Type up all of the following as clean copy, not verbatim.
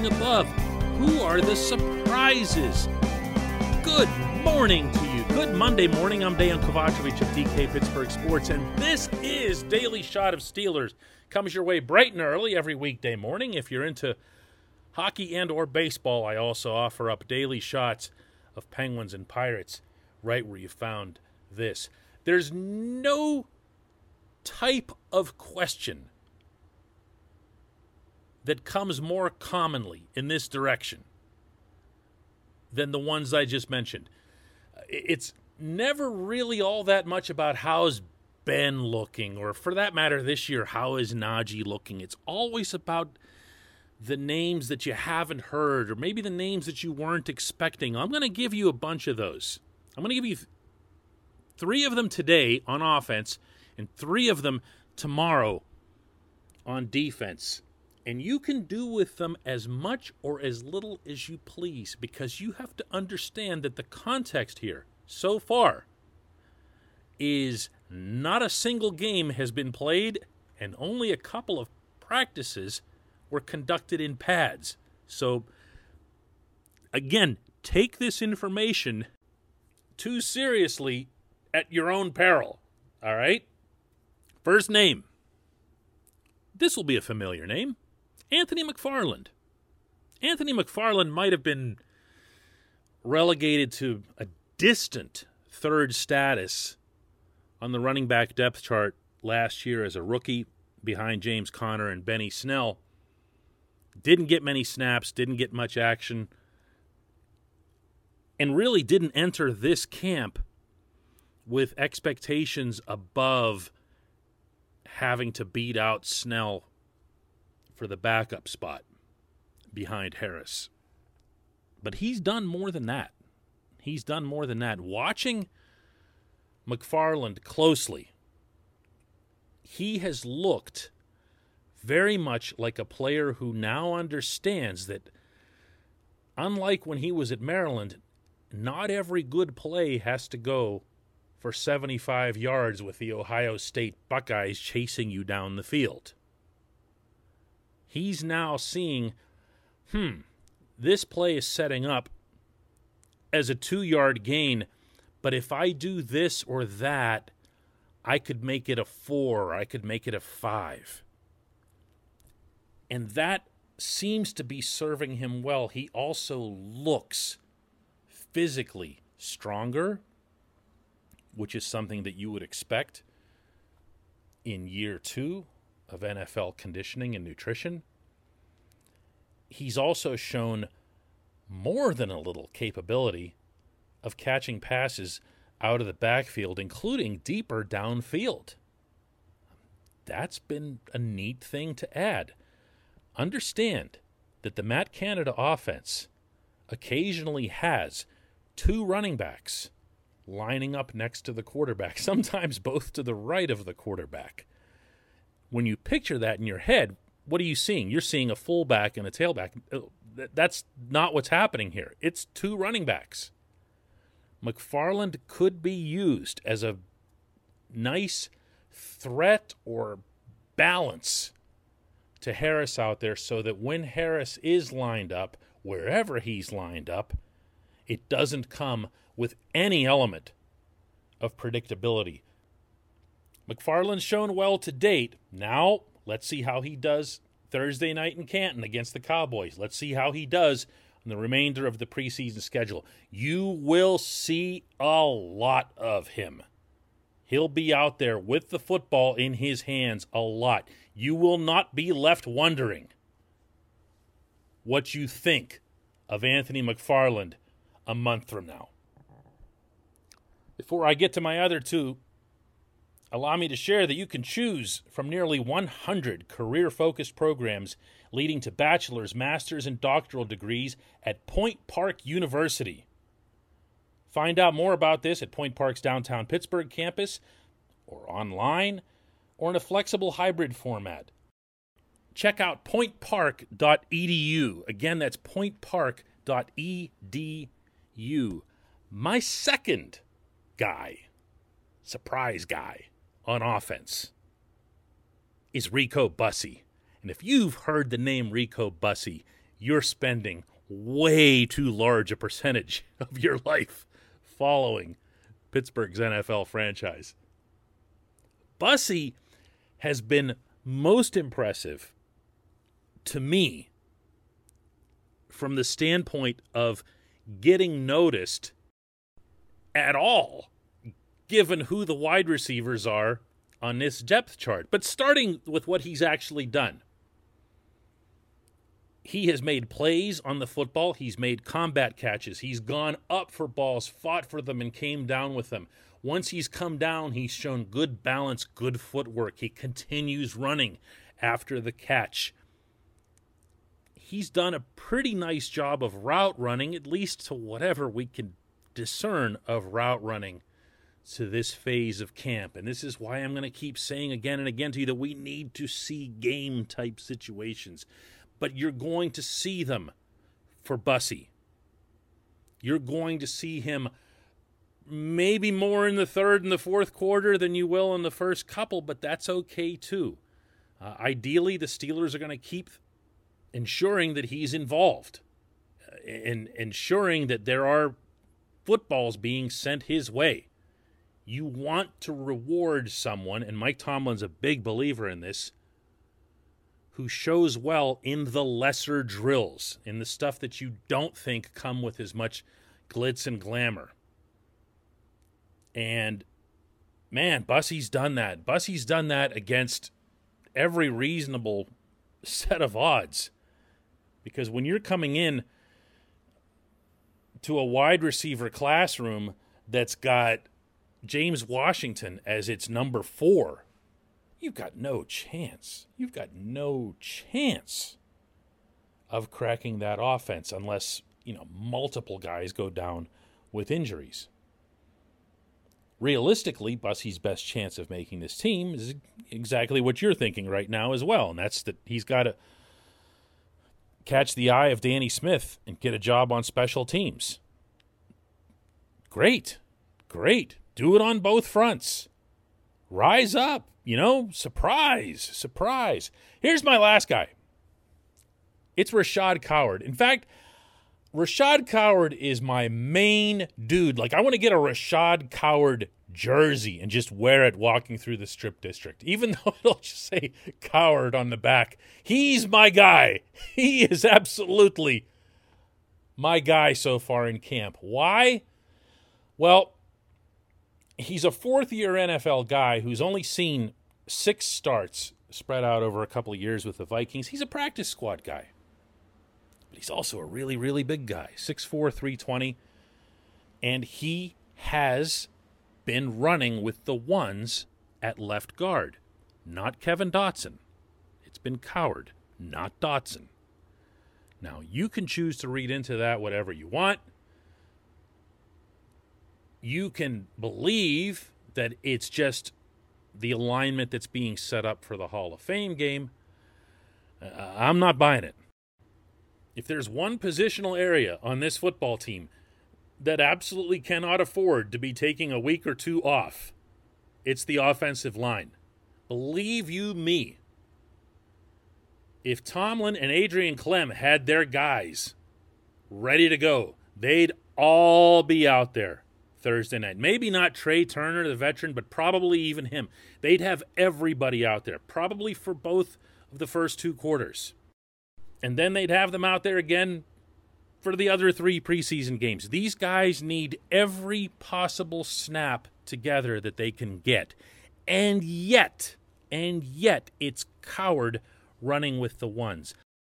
rising above? Who are the surprises? Good morning to you. Good Monday morning. I'm Dejan Kovacevic of DK Pittsburgh Sports, and this is Daily Shot of Steelers. Comes your way bright and early every weekday morning. If you're into hockey and or baseball, I also offer up daily shots of Penguins and Pirates right where you found this. There's no type of question that comes more commonly in this direction than the ones I just mentioned. It's never really all that much about how's Ben looking, or for that matter this year, how is Najee looking. It's always about the names that you haven't heard, or maybe the names that you weren't expecting. I'm going to give you a bunch of those. I'm going to give you 3 of them today on offense and 3 of them tomorrow on defense. And you can do with them as much or as little as you please, because you have to understand that the context here so far is not a single game has been played and only a couple of practices were conducted in pads. So, again, take this information too seriously at your own peril, all right? First name. This will be a familiar name. Anthony McFarland. Anthony McFarland might have been relegated to a distant third status on the running back depth chart last year as a rookie behind James Conner and Benny Snell. Didn't get many snaps, didn't get much action, and really didn't enter this camp with expectations above having to beat out Snell for the backup spot behind Harris. But he's done more than that. He's done more than that. Watching McFarland closely, he has looked very much like a player who now understands that, unlike when he was at Maryland, not every good play has to go for 75 yards with the Ohio State Buckeyes chasing you down the field. He's now seeing, this play is setting up as a 2-yard gain, but if I do this or that, I could make it a 4, I could make it a 5. And that seems to be serving him well. He also looks physically stronger, which is something that you would expect in year 2 of NFL conditioning and nutrition. He's also shown more than a little capability of catching passes out of the backfield, including deeper downfield. That's been a neat thing to add. Understand that the Matt Canada offense occasionally has 2 running backs lining up next to the quarterback, sometimes both to the right of the quarterback. When you picture that in your head, what are you seeing? You're seeing a fullback and a tailback. That's not what's happening here. It's 2 running backs. McFarland could be used as a nice threat or balance to Harris out there, so that when Harris is lined up, wherever he's lined up, it doesn't come with any element of predictability. McFarland's shown well to date. Now, let's see how he does Thursday night in Canton against the Cowboys. Let's see how he does on the remainder of the preseason schedule. You will see a lot of him. He'll be out there with the football in his hands a lot. You will not be left wondering what you think of Anthony McFarland a month from now. Before I get to my other 2, allow me to share that you can choose from nearly 100 career-focused programs leading to bachelor's, master's, and doctoral degrees at Point Park University. Find out more about this at Point Park's downtown Pittsburgh campus, or online, or in a flexible hybrid format. Check out pointpark.edu. Again, that's pointpark.edu. My second surprise guy on offense is Rico Bussey. And if you've heard the name Rico Bussey, you're spending way too large a percentage of your life following Pittsburgh's NFL franchise. Bussy has been most impressive to me from the standpoint of getting noticed at all, given who the wide receivers are on this depth chart. But starting with what he's actually done. He has made plays on the football. He's made combat catches. He's gone up for balls, fought for them, and came down with them. Once he's come down, he's shown good balance, good footwork. He continues running after the catch. He's done a pretty nice job of route running, at least to whatever we can discern of route running to this phase of camp. And this is why I'm going to keep saying again and again to you that we need to see game-type situations. But you're going to see them for Bussy. You're going to see him maybe more in the third and the fourth quarter than you will in the first couple, but that's okay too. Ideally, the Steelers are going to keep ensuring that he's involved and ensuring that there are footballs being sent his way. You want to reward someone, and Mike Tomlin's a big believer in this, who shows well in the lesser drills, in the stuff that you don't think come with as much glitz and glamour. And, man, Bussy's done that. Bussy's done that against every reasonable set of odds. Because when you're coming in to a wide receiver classroom that's got James Washington as its number 4, you've got no chance. You've got no chance of cracking that offense unless, multiple guys go down with injuries. Realistically, Bussy's best chance of making this team is exactly what you're thinking right now as well, and that's that he's got to catch the eye of Danny Smith and get a job on special teams. Great. Do it on both fronts. Rise up. Surprise. Here's my last guy. It's Rashad Coward. In fact, Rashad Coward is my main dude. I want to get a Rashad Coward jersey and just wear it walking through the Strip District. Even though it'll just say Coward on the back. He's my guy. He is absolutely my guy so far in camp. Why? Well, he's a fourth-year NFL guy who's only seen 6 starts spread out over a couple of years with the Vikings. He's a practice squad guy. But he's also a really, really big guy, 6'4", 320. And he has been running with the ones at left guard. Not Kevin Dotson. It's been Coward, not Dotson. Now, you can choose to read into that whatever you want. You can believe that it's just the alignment that's being set up for the Hall of Fame game. I'm not buying it. If there's one positional area on this football team that absolutely cannot afford to be taking a week or 2 off, it's the offensive line. Believe you me, if Tomlin and Adrian Clem had their guys ready to go, they'd all be out there Thursday night. Maybe not Trey Turner, the veteran, but probably even him. They'd have everybody out there, probably for both of the first 2 quarters. And then they'd have them out there again for the other 3 preseason games. These guys need every possible snap together that they can get. And yet, it's Coward running with the ones.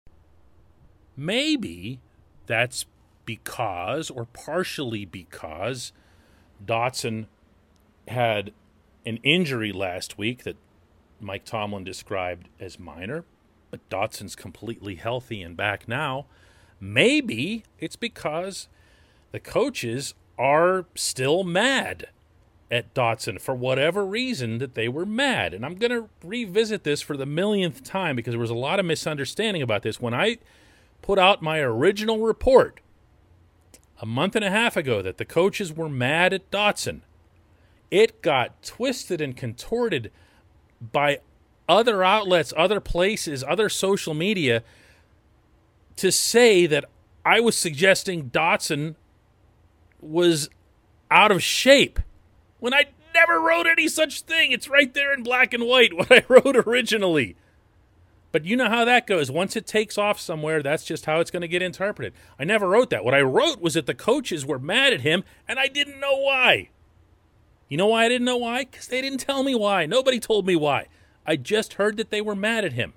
Maybe that's because, or partially because, Dotson had an injury last week that Mike Tomlin described as minor, but Dotson's completely healthy and back now. Maybe it's because the coaches are still mad at Dotson for whatever reason that they were mad. And I'm going to revisit this for the millionth time because there was a lot of misunderstanding about this. When I put out my original report a month and a half ago that the coaches were mad at Dotson, it got twisted and contorted by other outlets, other places, other social media to say that I was suggesting Dotson was out of shape when I never wrote any such thing. It's right there in black and white what I wrote originally. But you know how that goes. Once it takes off somewhere, that's just how it's going to get interpreted. I never wrote that. What I wrote was that the coaches were mad at him, and I didn't know why. You know why I didn't know why? Because they didn't tell me why. Nobody told me why. I just heard that they were mad at him.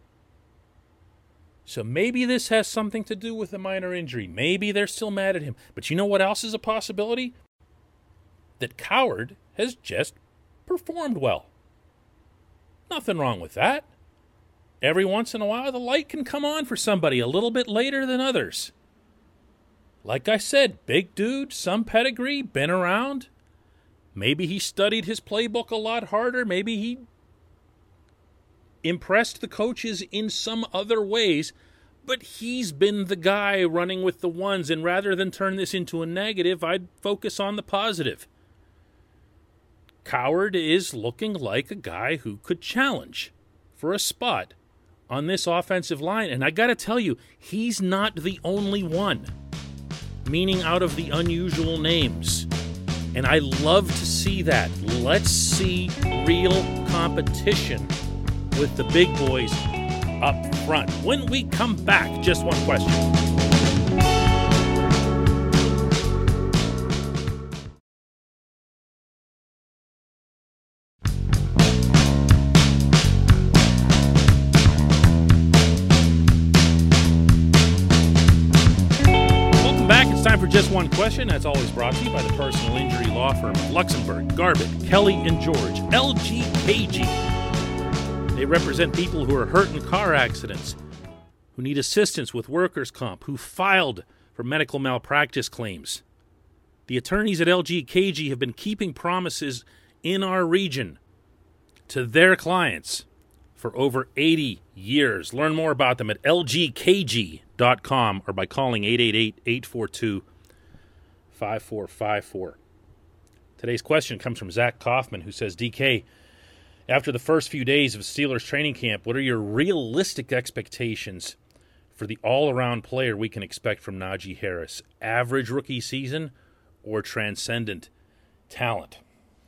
So maybe this has something to do with a minor injury. Maybe they're still mad at him. But you know what else is a possibility? That Coward has just performed well. Nothing wrong with that. Every once in a while, the light can come on for somebody a little bit later than others. Like I said, big dude, some pedigree, been around. Maybe he studied his playbook a lot harder. Maybe he impressed the coaches in some other ways. But he's been the guy running with the ones. And rather than turn this into a negative, I'd focus on the positive. Coward is looking like a guy who could challenge for a spot on this offensive line. And I got to tell you, he's not the only one, meaning out of the unusual names. And I love to see that. Let's see real competition with the big boys up front. When we come back, just one question. Time for Just One Question. That's always brought to you by the personal injury law firm of Luxembourg, Garbett, Kelly, and George, LGKG. They represent people who are hurt in car accidents, who need assistance with workers' comp, who filed for medical malpractice claims. The attorneys at LGKG have been keeping promises in our region to their clients for over 80 years. Learn more about them at lgkg.com or by calling 888-842-5454. Today's question comes from Zach Kaufman, who says, DK, after the first few days of Steelers training camp, what are your realistic expectations for the all-around player we can expect from Najee Harris? Average rookie season or transcendent talent?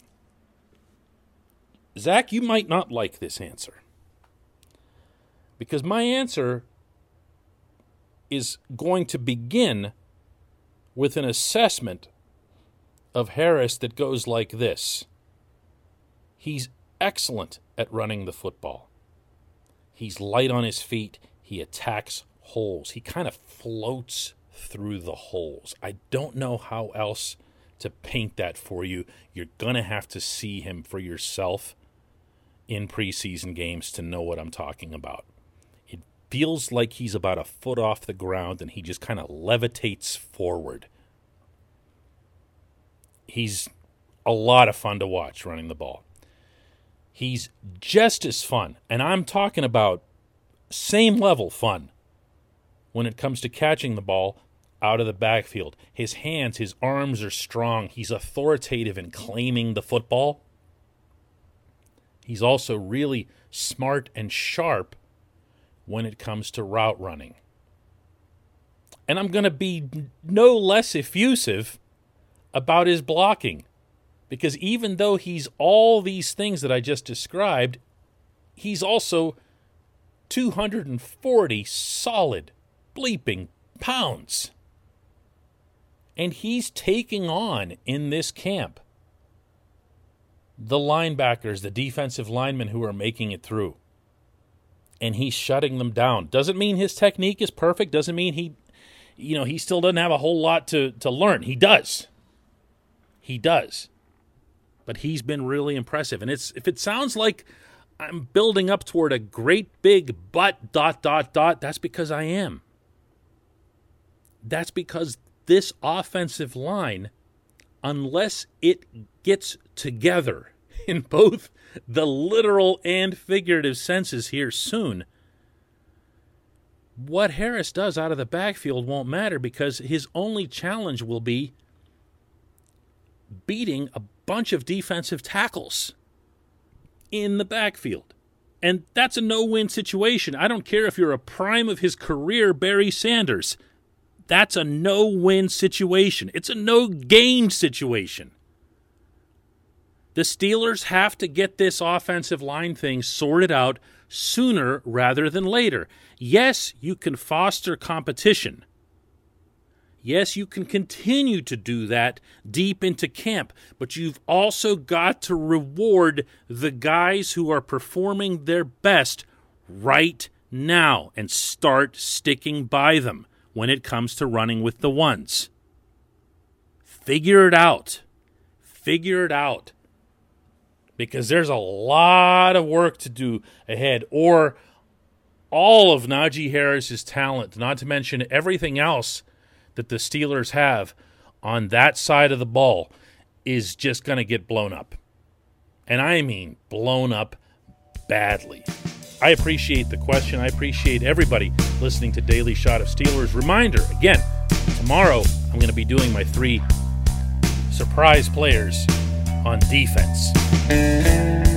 Zach, you might not like this answer, because my answer is going to begin with an assessment of Harris that goes like this. He's excellent at running the football. He's light on his feet. He attacks holes. He kind of floats through the holes. I don't know how else to paint that for you. You're going to have to see him for yourself in preseason games to know what I'm talking about. It feels like he's about a foot off the ground and he just kind of levitates forward. He's a lot of fun to watch running the ball. He's just as fun, and I'm talking about same level fun when it comes to catching the ball out of the backfield. His hands, his arms are strong. He's authoritative in claiming the football. He's also really smart and sharp when it comes to route running. And I'm going to be no less effusive about his blocking, because even though he's all these things that I just described, he's also 240 solid bleeping pounds. And he's taking on, in this camp, the linebackers, the defensive linemen who are making it through. And he's shutting them down. Doesn't mean his technique is perfect. Doesn't mean he still doesn't have a whole lot to learn. He does. He does. But he's been really impressive. And if it sounds like I'm building up toward a great big but ... that's because I am. That's because this offensive line, unless it gets together in both the literal and figurative senses here soon, what Harris does out of the backfield won't matter, because his only challenge will be beating a bunch of defensive tackles in the backfield. And that's a no-win situation. I don't care if you're a prime of his career, Barry Sanders. That's a no-win situation. It's a no-gain situation. The Steelers have to get this offensive line thing sorted out sooner rather than later. Yes, you can foster competition. Yes, you can continue to do that deep into camp, but you've also got to reward the guys who are performing their best right now and start sticking by them when it comes to running with the ones. Figure it out. Figure it out. Because there's a lot of work to do ahead, or all of Najee Harris's talent, not to mention everything else that the Steelers have on that side of the ball, is just going to get blown up. And I mean blown up badly. I appreciate the question. I appreciate everybody listening to Daily Shot of Steelers. Reminder, again, tomorrow I'm going to be doing my 3 surprise players on defense.